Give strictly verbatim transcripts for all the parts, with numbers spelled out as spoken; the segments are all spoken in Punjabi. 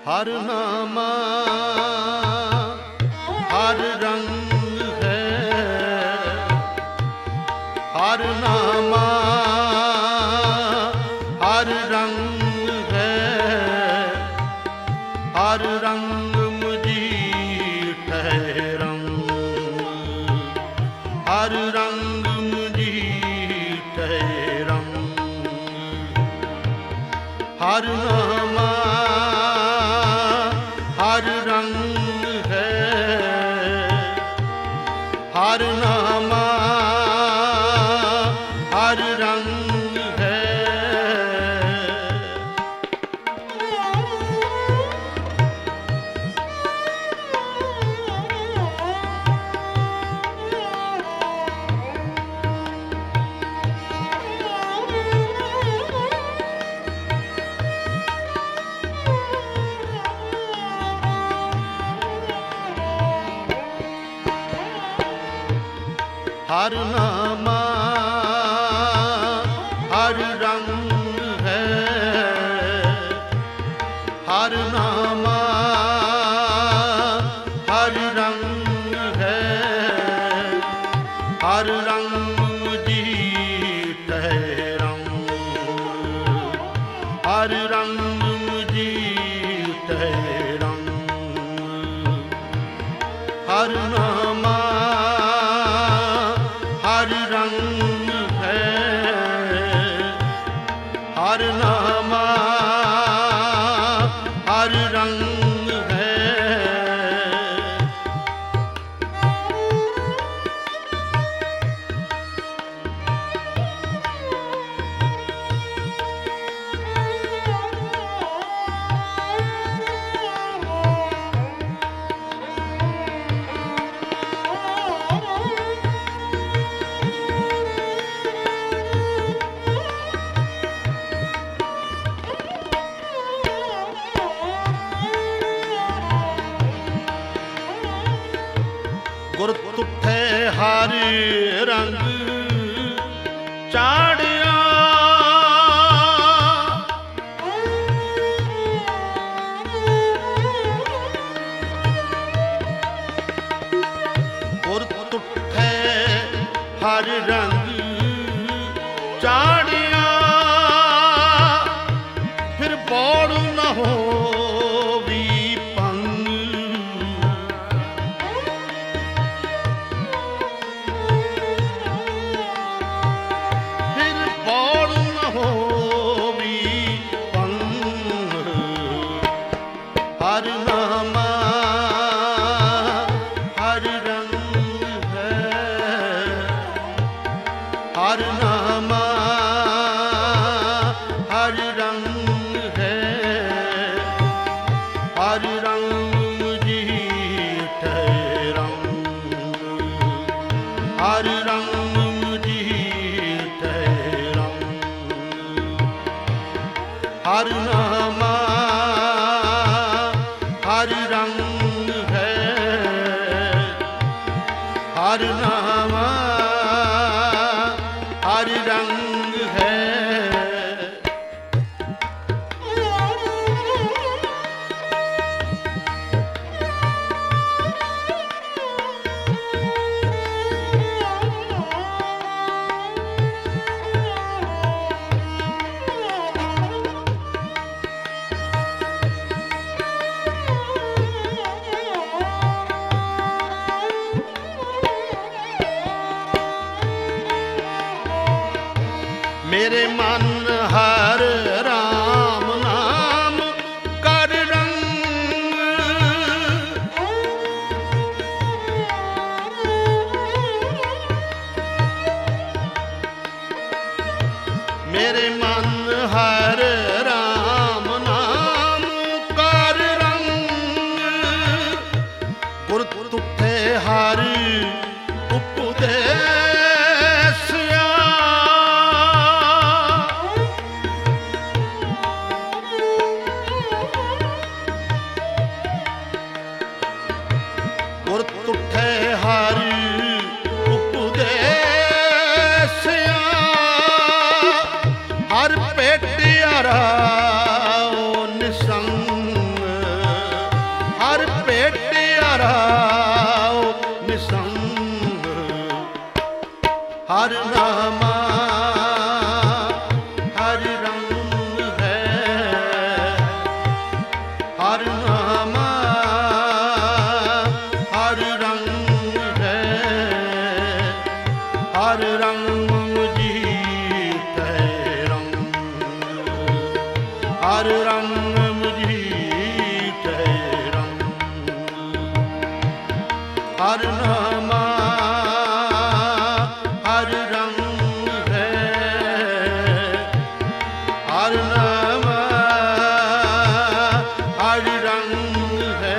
हर नामा हर रंग है, हर नामा हर रंग है, हर रंग मुझी ठहरंग, हर रंग मुझी ठहरंग, हर नामा हर रंग है, हर नामा हर रंग है। हर नामा हर रंग है, हर नामा हर रंग है, हर रंग मुझी ठहरंग, हर रंग मुझी ठहरंग, हर नामा हर रंग है, हर नामा हर रंग है। गुर तुठे हर रंग चाड़िया, गुर तुठे हर रंग चाड़िया, फिर बौड़ न हो हर नामा हर रंग है, हर नामा हर रंग है, ਹਰ ਨਾਮਾ ਹਰ ਰੰਗ ਹੈ, ਹਰ ਰੰਗ ਮੁਝੀਟੈ ਰੰਗ, ਹਰ ਰੰਗ ਮੁਝੀਟੈ ਰੰਗ, ਹਰ ਨਾਮਾ ਹਰ ਰੰਗ ਹੈ, ਹਰ ਨਾਮਾ ਹਰ ਰੰਗ ਹੈ।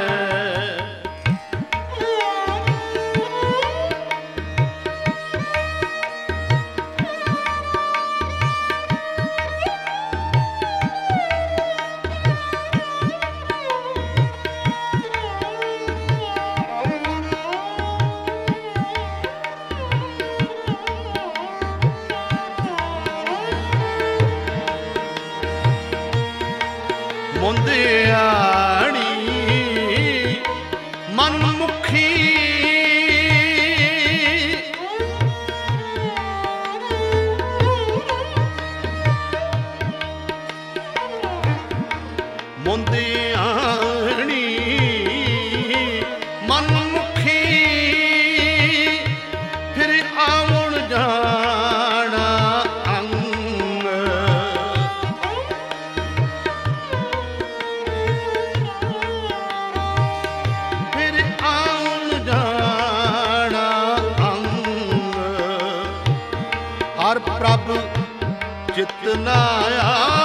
ਮੁੰਦਿਆਣੀ ਮਨਮੁਖੀ ਮੁੰਦਿਆਣੀ ਮਨਮੁਖੀ ਫਿਰ ਆਉਣ ਜਾਣਾ ਅੰਗ, ਫਿਰ ਆਉਣ ਜਾਣਾ ਅੰਗ, ਹਰ ਪ੍ਰਭ ਚਿਤ ਨਾ ਆਇਓ,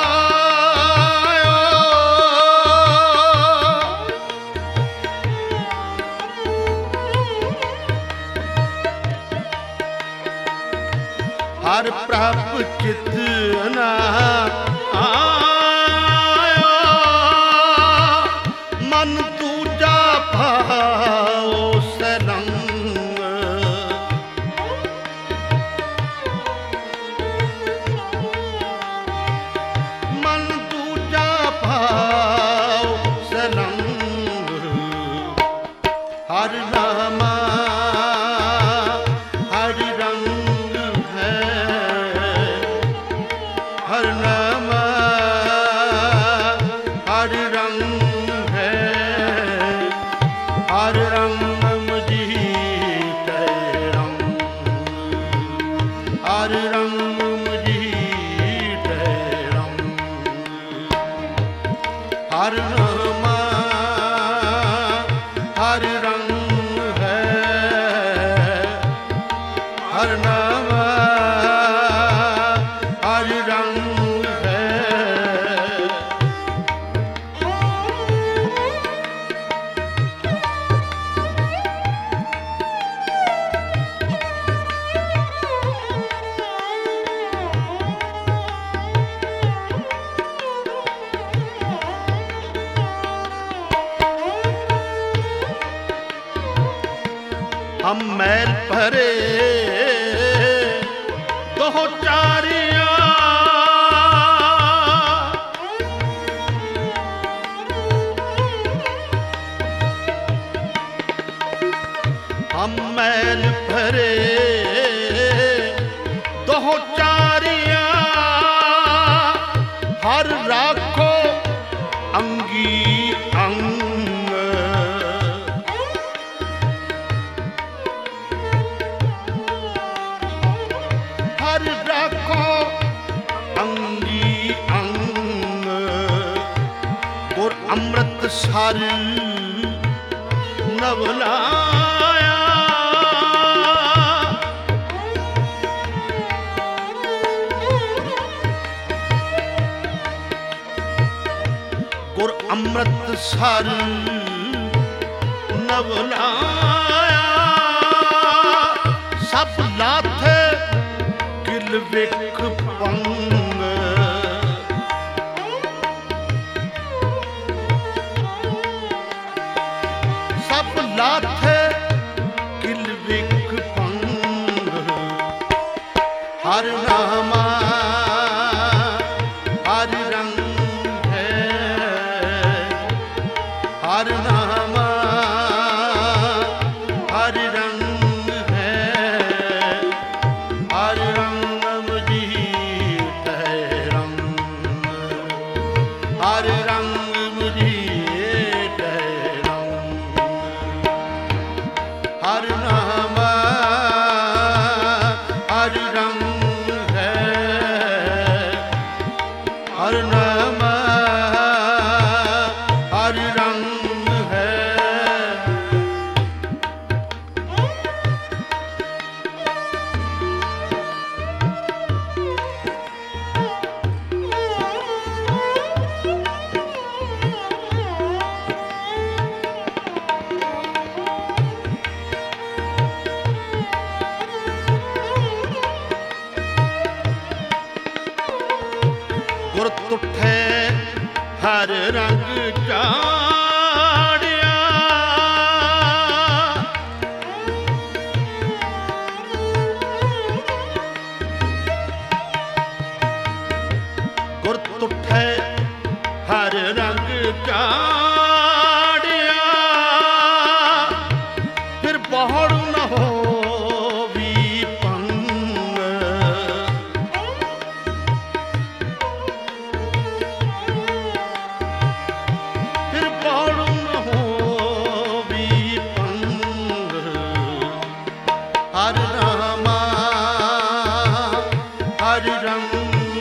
ਹਰ ਪ੍ਰਭ ਚਿਤ ਨਾ ਆਇਓ, ਮਨ ਦੂਜਾ ਭਾਉ ਸਰੰਗ, ਮਨ ਦੂਜਾ ਭਾਉ ਸਰੰਗ, ਹਰ ਨਾਮਾ ਹਰ ਰੰਗ ਹੈ, ਹਰ ਨਾਮਾ ਹਰ ਰੰਗ ਹੈ, ਹਰ ਰੰਗ ਮੁਝੀਟੈ ਰੰਗ, ਹਰ ਰੰਗ ਮੁਝੀਟੈ ਰੰਗ, ਹਰ ਨਾਮਾ ਹਰ ਰੰਗ ਹੈ, ਹਰ ਨਾਮਾ ਹਰ ਰੰਗ ਹੈ। हम मैल भरे दो चारिया, हम मैल भरे दो चारिया, हर राखो अंगी अंग, हर राखो अंगी अंग, और अमृत सर नवलाया, और अमृत सर नवलाया, सब लाथे किल विख पंग, सब लाथे किल विख पंग, हर नामा हर रंग है, हर नामा हर रंग है, हर रंग मुझीटै रंग, हर रंग मुझी ਹਰ ਰੰਗ ਚਾੜਿਆ। ਗੁਰ ਤੁਠੈ ਹਰ ਰੰਗ ਚਾੜਿਆ। ਫਿਰ ਬਹੁੜ ਨ ਹੋਵੀ ਭੰਗ। ਫਿਰ ਬਹੁੜ ਨ ਹੋਵੀ ਭੰਗ। ਹਰ ਨਾਮਾ ਹਰ ਰੰਗ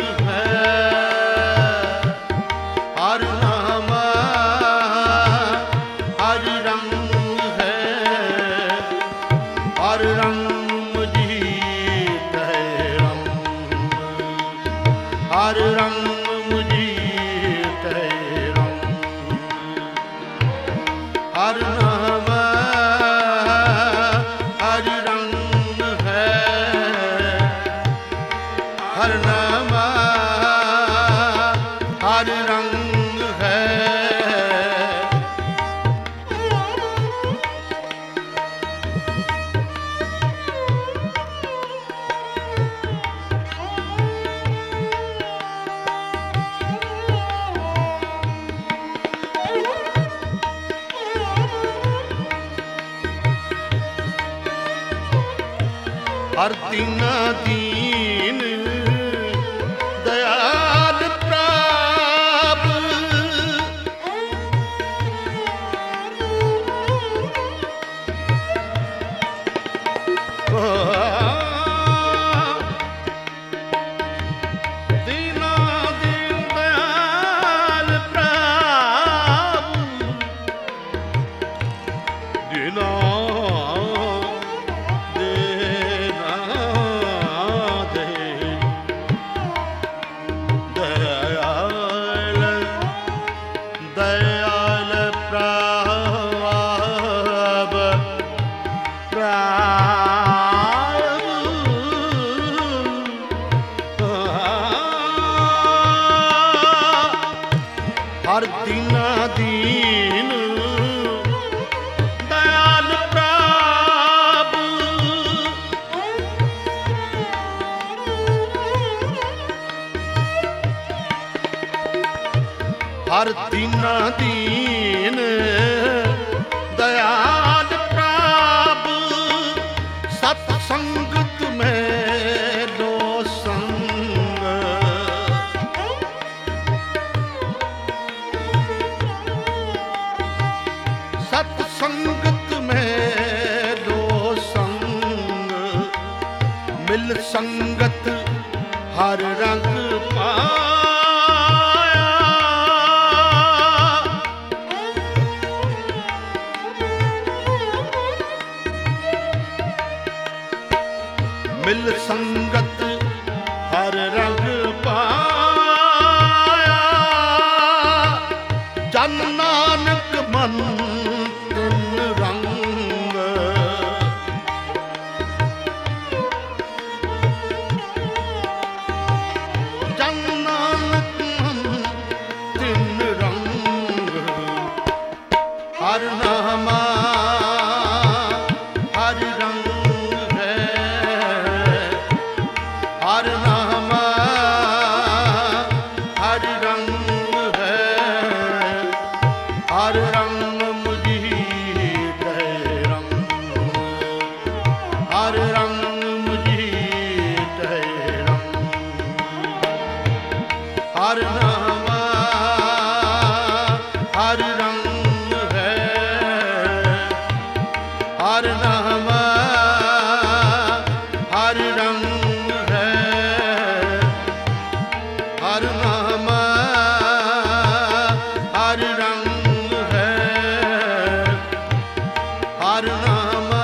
ਹਰ ਨਾਮਾ ਹਰ ਰੰਗ ਹੈ। ਹਰ ਰੰਗ ਮੁਝੀਤ ਹੈ ਰੰਗ। ਹਰ ਰੰਗ ਮੁਝੀਤ ਹੈ ਰੰਗ। ਹਰ ਨਾਮਾ ਹਰ ਰੰਗ ਹੈ। ਹਰ ਨਾਮਾ ਹਰ ਰੰਗ ਹੈ। ਹਰ ਦੀਨਾ ਦੀਨ ਦਇਆਲ ਪ੍ਰਭ। ਦੀਨਾ ਦੀਨ ਦਇਆਲ ਪ੍ਰਭ। ਦੀਨਾ ਹਰ ਦੀਨਾ ਦੀਨ ਦਇਆਲ ਪ੍ਰਭ। ਹਰ ਦੀਨਾ ਦੀਨ ਦਇਆਲ ਪ੍ਰਭ। ਸਤ ਸੰਗਤ ਮੈਂ ਲੋ ਸੰਗ। ਸਤ ਸੰਗਤ ਮੈਂ ਲੋ ਸੰਗ। ਮਿਲ ਸੰਗਤ ਹਰ ਰੰਗ ਪਾਇਆ। ਮਿਲ ਸੰਗਤ ਹਰ ਰੰਗ ਪਾਇਆ। ਜਨ ਨਾਨਕ ਮਨ ਤਿਨ ਰੰਗ। ਜਨ ਨਾਨਕ ਮਨ ਤਿਨ ਰੰਗ। ਹਰ ਨਾਮਾ ਹਰ ਰੰਗ ਹੈ। ਹਰ ਨਾਮਾ ਹਰ ਰੰਗ ਹੈ। ਹਰ ਰੰਗ ਮੁਝੀਤ ਹੈ ਰੰਗ। ਹਰ ਰੰਗ ਮੁਝੀਤ ਹੈ ਰੰਗ। ਹਰ ਨਾਮਾ ਹਰ ਰੰਗ ਹੈ। ਹਰ ਨਾਮਾ ਹਰ ਰੰਗ ਹੈ। ਹਰ ਨਾਮਾ ਹਰ ਰੰਗ ਹੈ। ਹਰ ਨਾਮਾ